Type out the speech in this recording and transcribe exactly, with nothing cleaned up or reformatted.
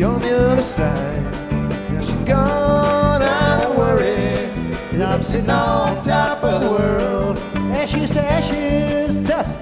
on the other side. Now she's gone, I don't worry, 'cause I'm sitting on top of the world. Ashes to ashes.